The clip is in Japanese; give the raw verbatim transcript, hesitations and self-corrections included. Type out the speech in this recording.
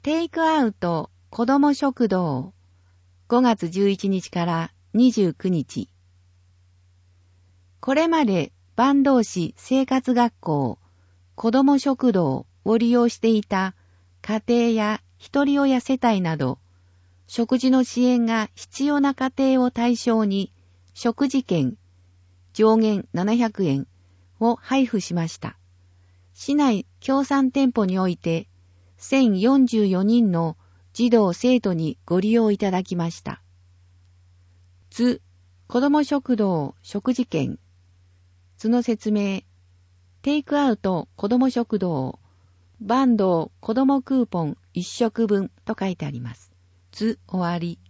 テイクアウト子ども食堂ごがつじゅういちにちからにじゅうくにち。これまで坂東市生活学校子ども食堂を利用していた家庭や一人親世帯など食事の支援が必要な家庭を対象に食事券上限ななひゃくえんを配布しました。市内協賛店舗においてせんよんじゅうよにんの児童生徒にご利用いただきました。図、子ども食堂食事券。図の説明。テイクアウト子ども食堂、坂東子どもクーポンいっしょくぶんと書いてあります。図終わり。